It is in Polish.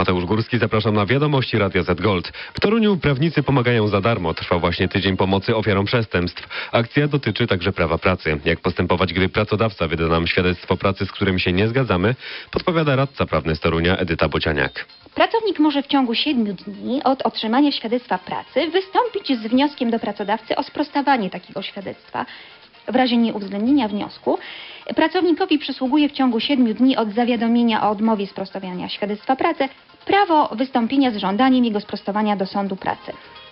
Mateusz Górski, zapraszam na wiadomości Radia Z Gold. W Toruniu prawnicy pomagają za darmo. Trwa właśnie tydzień pomocy ofiarom przestępstw. Akcja dotyczy także prawa pracy. Jak postępować, gdy pracodawca wyda nam świadectwo pracy, z którym się nie zgadzamy, podpowiada radca prawny z Torunia Edyta Bocianiak. Pracownik może w ciągu 7 dni od otrzymania świadectwa pracy wystąpić z wnioskiem do pracodawcy o sprostowanie takiego świadectwa. W razie nieuwzględnienia wniosku pracownikowi przysługuje w ciągu 7 dni od zawiadomienia o odmowie sprostowania świadectwa pracy prawo wystąpienia z żądaniem jego sprostowania do sądu pracy.